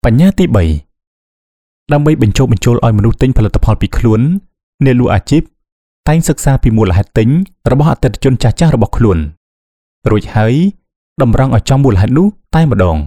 បញ្ញាទី3ដើម្បីបញ្ចូលឲ្យមនុស្សទិញផលិតផលពីខ្លួនអ្នកលក់អាជីពតែងសិក្សាពីមូលហេតុទិញរបស់អតិថិជនចាស់របស់ខ្លួនរួចហើយតម្រង់ឲ្យចំមូលហេតុនោះតែម្ដង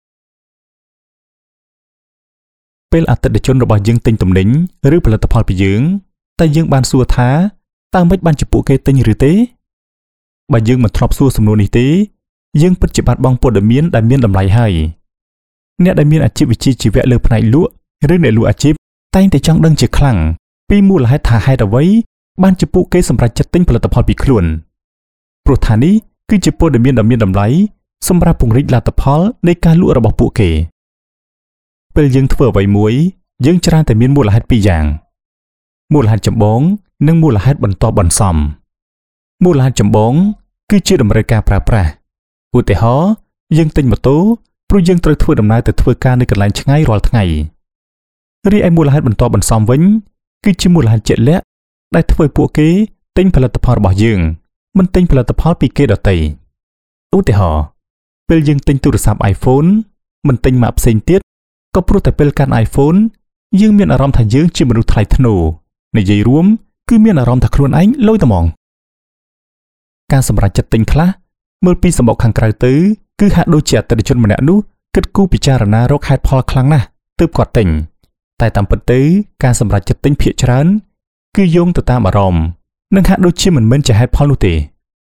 ពេលអតិថិជនរបស់យើងទិញទំនិញឬផលិតផលពីយើងតែយើងបានសួរថាតើមិនបានជាពួកគេទិញឬទេបើយើងមិនធ្លាប់សួរសំណួរនេះទេយើងពិតជាបាត់បង់ព័ត៌មានដែលមានតម្លៃហើយអ្នកដែលមានអាជីពវិជ្ជាជីវៈលើផ្នែកលក់ឬអ្នកលក់អាជីពតែងតែចង់ដឹងជាខ្លាំងពីមូលហេតុថាហេតុអ្វីបានជាពួកគេសម្រេចចិត្តទិញផលិតផលពីខ្លួនព្រោះថានេះគឺជាព័ត៌មានដ៏មានតម្លៃសម្រាប់ពង្រីកលទ្ធផលនៃការលក់របស់ពួកគេពេលយើងធ្វើអ្វីមួយយើងច្រើនតែមានមូលហេតុពីរយ៉ាងមូលហេតុចម្បងនិងមូលហេតុបន្ទាប់បន្សំមូលហេតុចម្បងគឺជាតម្រូវការប្រើប្រាស់ឧទាហរណ៍យើងទិញម៉ូតូព្រោះយើងត្រូវធ្វើដំណើរទៅធ្វើការនៅកន្លែងឆ្ងាយរាល់ថ្ងៃរីឯមូលហេតុបន្ទាប់បន្សំវិញគឺជាមូលហេតុជាក់លាក់ដែលធ្វើឲ្យពួកគេទិញផលិតផលរបស់យើងមិនទិញផលិតផលពីគេដទៃឧទាហរណ៍ពេលយើងទិញទូរស័ព្ទ iPhone មិនទិញម៉ាកផ្សេងទៀតក៏ព្រោះតែពេលកាន់ iPhone យើងមានអារម្មណ៍ថាយើងជាមនុស្សថ្លៃថ្នូរនិយាយរួមគឺមានអារម្មណ៍ថាខ្លួនឯងលុយត្មងការសម្រេចចិត្តទិញខ្លះមើលពីសម្បកខាងក្រៅទៅគឺហាក់ដូចជាអតិថិជនម្នាក់នោះគិតគូរពិចារណារកហេតុផលខ្លាំងណាស់ទើបគាត់ទិញតែតាមពិតទៅការសម្រេចចិត្តទិញភាគច្រើនគឺយោងទៅតាមអារម្មណ៍និងហាក់ដូចជាមិនមែនជាហេតុផលនោះទេ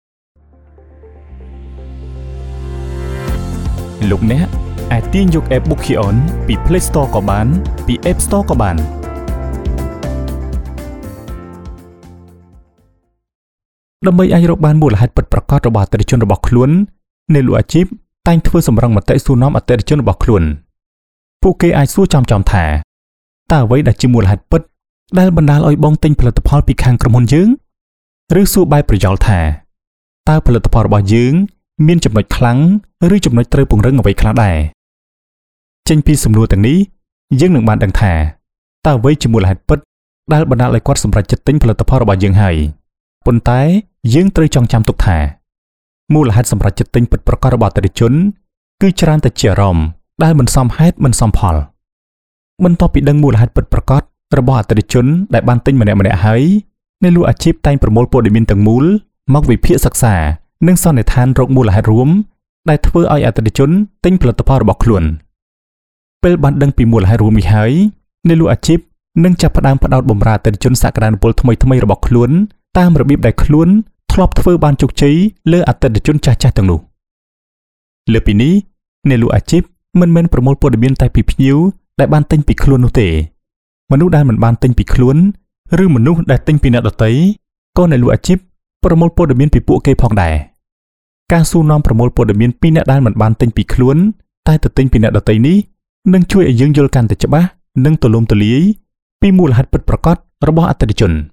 លោកអ្នកអាចទាញយក App Bookion ពី Play Store ក៏បានពី App Store ក៏បានដើម្បីអាចរកបានមូលហេតុពិតប្រាកដរបស់អតិថិជនរបស់ខ្លួនអ្នកលក់អាជីពតែងធ្វើសម្រង់មតិសួរនាំអតិថិជនរបស់ខ្លួនពួកគេអាចសួរចំថាតើអ្វីដែលជាមូលហេតុពិតដែលបណ្ដាលឲ្យបងទិញផលិតផលពីខាងក្រុមហ៊ុនយើងឬសួរបែបប្រយោលថាតើផលិតផលរបស់យើងមានចំណុចខ្លាំងឬចំណុចត្រូវពង្រឹងអ្វីខ្លះដែរចេញពីសំណួរទាំងនេះយើងនឹងបានដឹងថាតើអ្វីជាមូលហេតុពិតដែលបណ្ដាលឲ្យគាត់សម្រេចចិត្តទិញផលិតផលរបស់យើងហើយប៉ុន្តែយើងត្រូវចងចាំទុកថាមូលហេតុសម្រេចចិត្តទិញពិតប្រាកដរបស់អតិថិជនគឺច្រើនតែជាអារម្មណ៍ដែលមិនសមហេតុមិនសមផលបន្ទាប់ពីដឹងមូលហេតុពិតប្រាកដរបស់អតិថិជនដែលបានទិញម្នាក់ហើយអ្នកលក់អាជីពតែងប្រមូលព័ត៌មានទាំងមូលមកវិភាគសិក្សានិងសន្និដ្ឋានរកមូលហេតុរួមដែលធ្វើឲ្យអតិថិជនទិញផលិតផលរបស់ខ្លួនពេលបានដឹងពីមូលហេតុរួមនេះហើយអ្នកលក់អាជីពនឹងចាប់ផ្ដើមផ្ដោតបម្រើអតិថិជនសក្តានុពលថ្មីរបស់ខ្លួនតាមរបៀបដែលខ្លួនធ្លាប់ធ្វើបានជោគជ័យលើអតិថិជនចាស់ទាំងនោះលើពីនេះអ្នកលក់អាជីពមិនមែនប្រមូលព័ត៌មានតែពីភ្ញៀវដែលបានទិញពីខ្លួននោះទេមនុស្សដែលមិនបានទិញពីខ្លួនឬមនុស្សដែលទិញពីអ្នកដទៃក៏អ្នកលក់អាជីពប្រមូលព័ត៌មានពីពួកគេផងដែរការសួរនាំប្រមូលព័ត៌មានពីអ្នកដែលមិនបានទិញពីខ្លួនតែទៅទិញពីអ្នកដទៃនេះនឹងជួយឲ្យយើងយល់កាន់តែច្បាស់និងទូលំទូលាយពីមូលហេតុពិតប្រាកដរបស់អតិថិជន